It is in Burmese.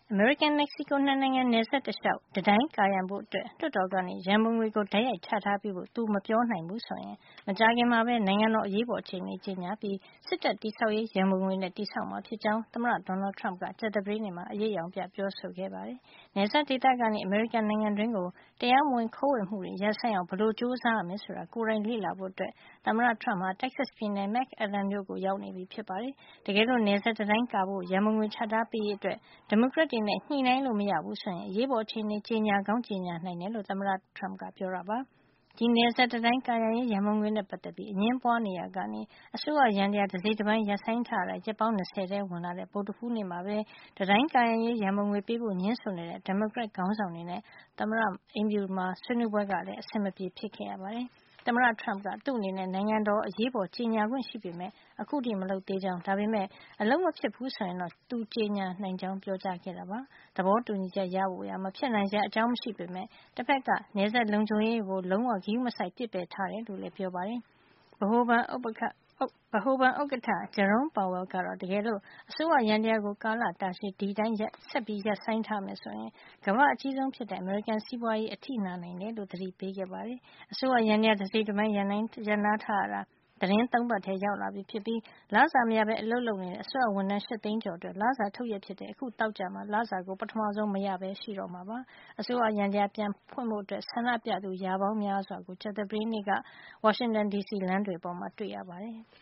အမေရိကန်-မက္ကဆီကို နှစ်နိုင်ငံနယ်စပ်တလျှောက် တံတိုင်းကာရံဖို့ လွှတ်တော်က ရန်ပုံငွေကို တိုက်ရိုက်ချထားပေးဖို့ သူမပြောနိုင်ဘူးဆိုရင် မကြာခင်မှာပဲ နိုင်ငံတော် အရေးပေါ်အခြေနေကြေညာပြီး စစ်တပ်တည်ဆောက်ရေး ရန်ပုံငွေနဲ့ တည်ဆောက်မှာ ဖြစ်ကြောင်း သမ္မတ Donald Trump က ကြာသပတေးနေ့မှာ အရိပ်အယောင်ပြ ပြောဆိုခဲ့ပါတယ်။ နယ်စပ်ဒေသကနေ အမေရိကန်နိုင်ငံတွင်းကို တရားမဝင် ခိုးဝင်မှုတွေ ရပ်ဆိုင်းအောင် ဘယ်လို ကြိုးစားရမယ်ဆိုတာ ကိုယ်တိုင်လေ့လာဖို့ သမ္မတ Trump ဟာ Texas ပြည်နယ် McAllen မြို့ကို ရောက်နေပြီဖြစ်ပါတယ်။ တကယ်လို့ နယ်စပ်တံတိုင်းကာဖို့ ရန်ပုံငွေချထားပေးရေးအတွက် ဒီမိုကရက်တွေနဲ့ ညှိနှိုင်းလို့ မရဘူးဆိုရင် အရေးပေါ်အခြေနေ ကြေညာကောင်း ကြေညာနိုင်တယ်လို့ သမ္မတ Trump ကပြောတာပါ။ ဒီနယ်စပ်တံတိုင်းကာရံရေး ရန်ပုံငွေနဲ့ ပတ်သက်ပြီး အငြင်းပွါးနေရာကနေ အစိုးရယန္တရား တစိတ်တပိုင်း ရပ်ဆိုင်းထားရတာ ရက်ပေါင်း ၂၀ ထဲဝင်လာတဲ့ ဗုဒ္ဓဟူးနေ့မှာပဲ တံတိုင်းကာရံရေး ရန်ပုံငွေပေးဖို့ ငြင်းဆိုနေတဲ့ ဒီမိုကရက်ခေါင်းဆောင်တွေနဲ့ သမ္မတအိမ်ဖြူမှာ ဆွေးနွေးပွဲကလည်း အဆင်မပြေဖြစ်ခဲ့ရပါတယ်။ သမ္မတ Trump က သူ့အနေနဲ့ နိုင်ငံတော် အရေးပေါ်ကြေညာခွင့်ရှိပေမယ့် အခုထိ မလုပ်သေးကြောင်း ဒါပေမယ့် အလုပ်မဖြစ်ဖူးဆိုရင်တော့ သူကြေညာနိုင်ကြောင်း ပြောကြားခဲ့တာပါ။ သဘောတူညီချက်ရဖို့ မဖြစ်နိုင်စရာ အကြောင်းမရှိပေမယ့် တဖက်က နယ်စပ်လုံခြုံရေးကို လုံးဝ ဂရုမစိုက် ပစ်ပယ်ထားတယ်လို့လည်း ပြောပါတယ်။ ဗဟိုဘဏ်ဥက္ကဋ္ဌ Jerome Powell ကတော့ တကယ်လို့ အစိုးရယန္တရားကို ကာလတာရှည် ဒီအတိုင်း ဆက်ရပ်ဆိုင်းထားမယ် ဆိုရင် ကမ္ဘာ့အကြီးဆုံးဖြစ်တဲ့ အမေရိကန်စီးပွါးရေး အထိနာနိုင်တယ်လို့ သတိပေးခဲ့ပါတယ်။ အစိုးရယန္တရား တစိတ်တပိုင်း ရပ်နားထားရတာ သီတင်း ၃ ပတ်ထဲ ရောက်လာပြီဖြစ်ပြီး လစာမရပဲ အလုပ်လုပ်နေတဲ့ အစိုးရဝန်ထမ်း ၈ သိန်းကျော်အတွက် လစာထုတ်ရက်ဖြစ်တဲ့ အခု သောကြာမှာ လစာကို ပထမဆုံး မရပဲ ရှိတော့မှာပါ။ အစိုးရယန္တရား ပြန်ဖွင့်ဖို့ ဆန္ဒပြသူ ရာပေါင်းများစွာကို ကြာသပတေးနေ့က ဝါရှင်တန်ဒီစီ လမ်းတွေပေါ်မှာ တွေ့ရပါတယ်။